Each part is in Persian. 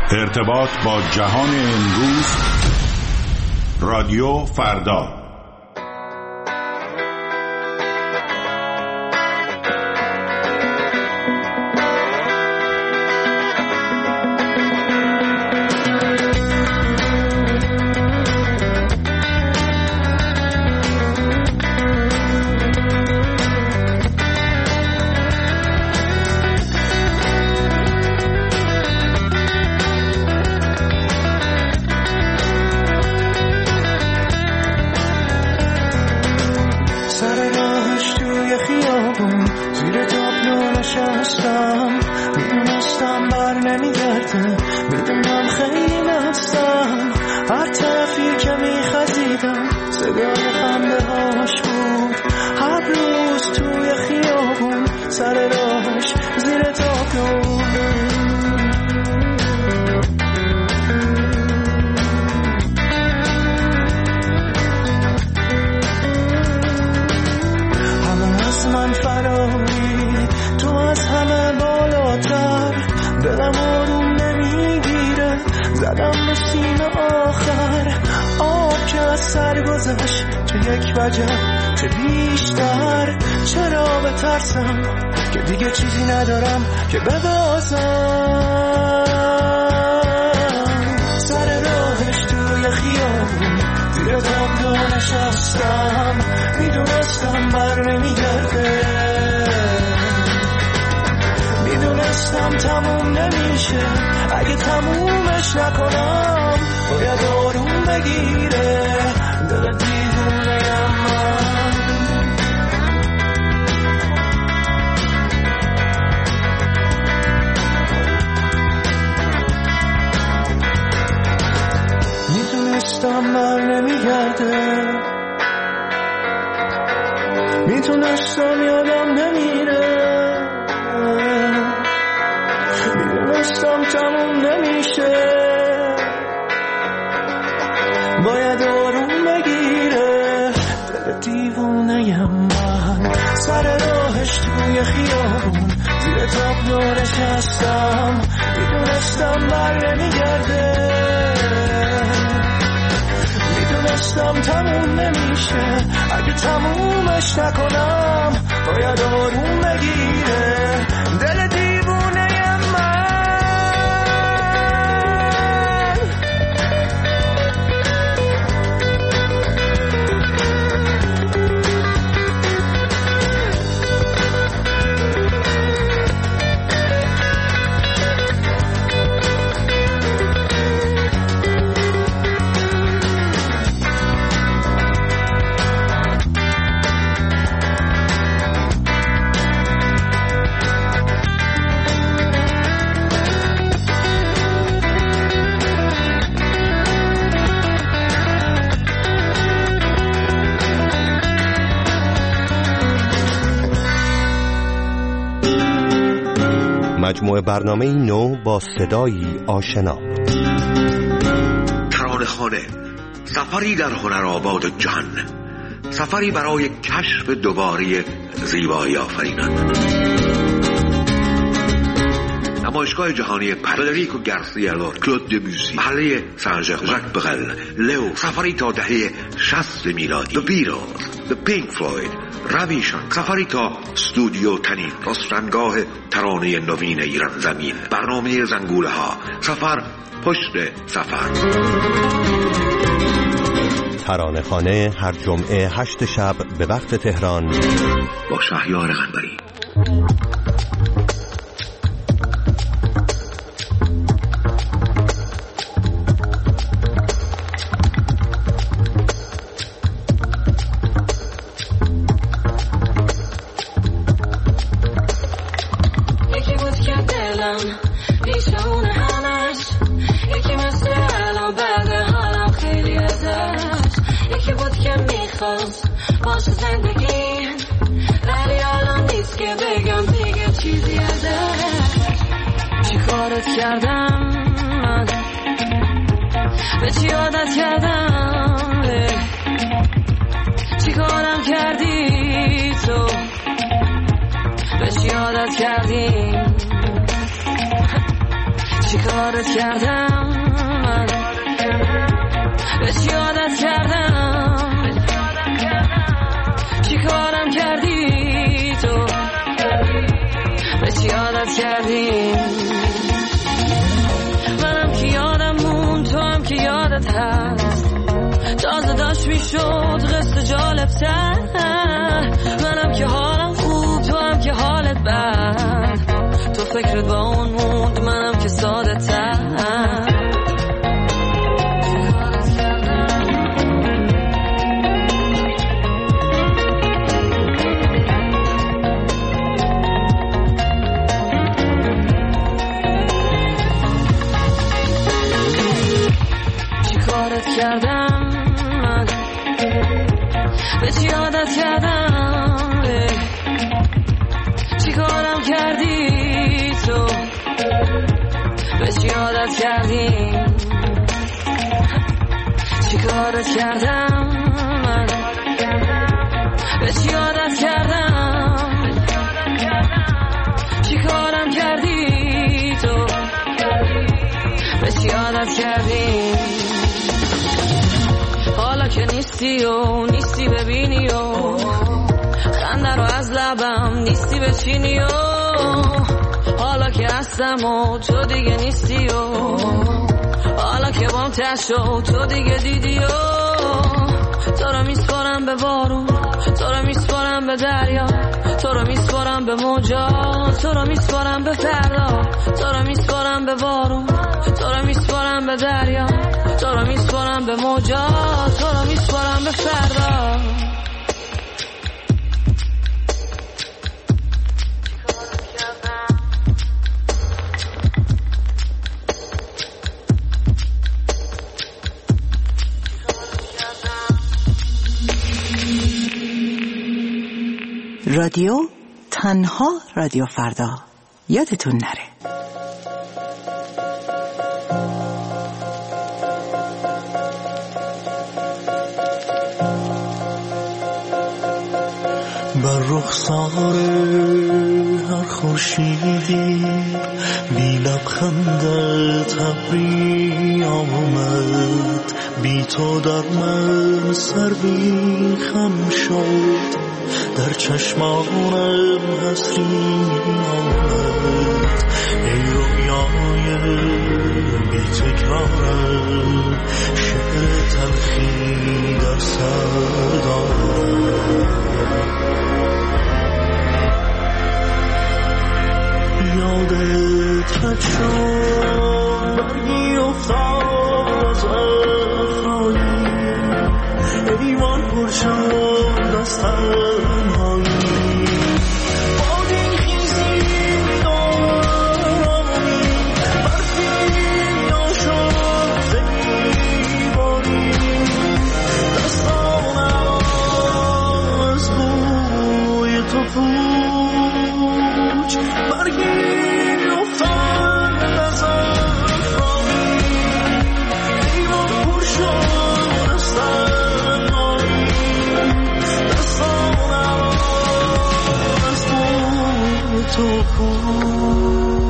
ارتباط با جهان امروز، رادیو فردا. میتونستم یادم نمیره، میدونستم تموم نمیشه، باید آروم بگیره دل دیوونه‌ام من. سر راهش توی خیابون زیر تابلو نشستم، میدونستم بر نمیگرده، میدونستم تموم نمیشه، اگه تمومش نکنم باید آروم بگیره دل دیوونه من. مجموعه برنامه نو با صدایی آشنا. ترانه‌خانه، سفری در هنرآباد جهان، سفری برای کشف دوباره زیبایی آفرینان. نمایشگاه جهانی فدریکو گارسیا لورکا، کلود دبوسی، محله سن ژاک بغل، لئو، سفری تا دهه 60 میلادی، The Beatles، The Pink Floyd، رویشان، سفری تا استودیو تنین، رستنگاه ترانه نوین ایران زمین، برنامه زنگوله ها، سفر پشت سفر. ترانه‌خانه هر جمعه 8 شب به وقت تهران با شهریار قنبری. باشه زندگی ولی الان نیست که بگم دیگه چیزی ازش. چی کارت کردم من، به چی عادت کردم، چی کارم کردی تو، به چی عادت کردی، چی کارت کردم من، به چی عادت کردم، چی کارم کردی تو، به چی عادت کردی. منم که یادم مون، تو هم که یادت هست، تازه داشت میشد قصه جالب تر. منم که حالم خوب، تو هم که حالت بد، تو فکرت با اون موند، منم که ساده تر. کردم من، به چی عادت کردم، چی کارم کردی تو، به چی عادت کردی، چی کارت کردم من، به چی عادت کردم، چی کارم کردی تو، به چی عادت کردی. حالا که نیستی و نیستی ببینی و خنده رو از لبم نیستی بچینی و حالا که هستم و تو دیگه نیستی و حالا که بام تشت و تو دیگه دیدی و تو رو میسپارم به بارون، تو رو میسپارم به دریا، تو رو میسپارم به موجا، تو رو میسپارم به فردا، تو رو میسپارم به بارون، تو رو میسپارم به دریا، تو رو میسپارم به موجا، تو رو میسپارم به فردا. رادیو تنها رادیو فردا، یادتون نره. بر رخسار هر خورشیدی بی لبخندت ابری آمد، بی تو در من سر بی خم شد، در چشمانم حسری آمد. ای رویای بی تکرارم، شعر تلخی در سر دارم. یادت رد شد برگی افتاد از افرایی، ایوان پر شد از تنهایی. بادی خیزی دارانی، برفی آشد زیباری، دستانم از بوی تو پوچ. برگی افتاد از افرایی، ایوان پر شد از تنهایی، دستانم از بوی تو پوچ.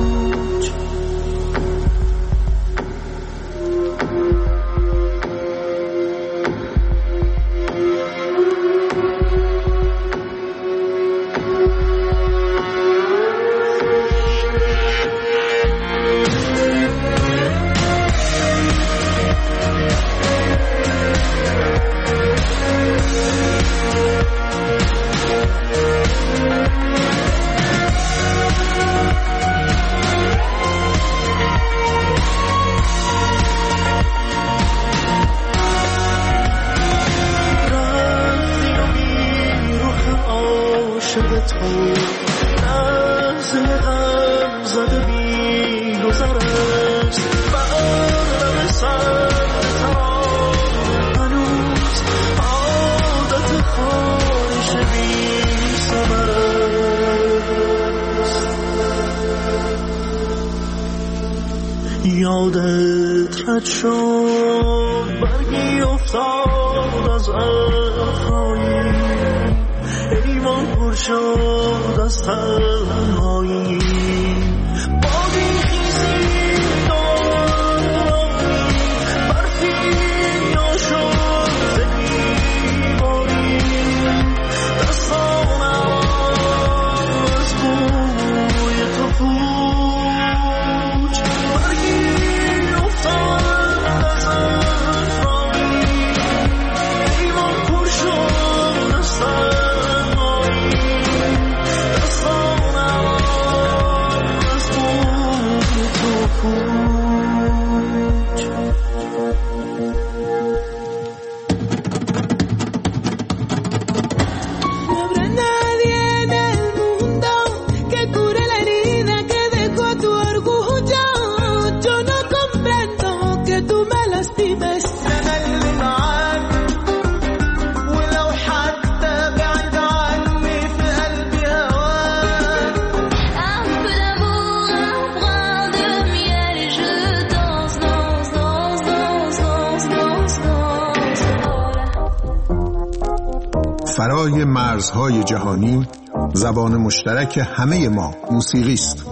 یادت رد شد برگی افتاد از افرایی، ایوان پر شد از تنهایی. بادی خیزی فرای مرزهای جهانی زبان مشترک همه ما موسیقی است.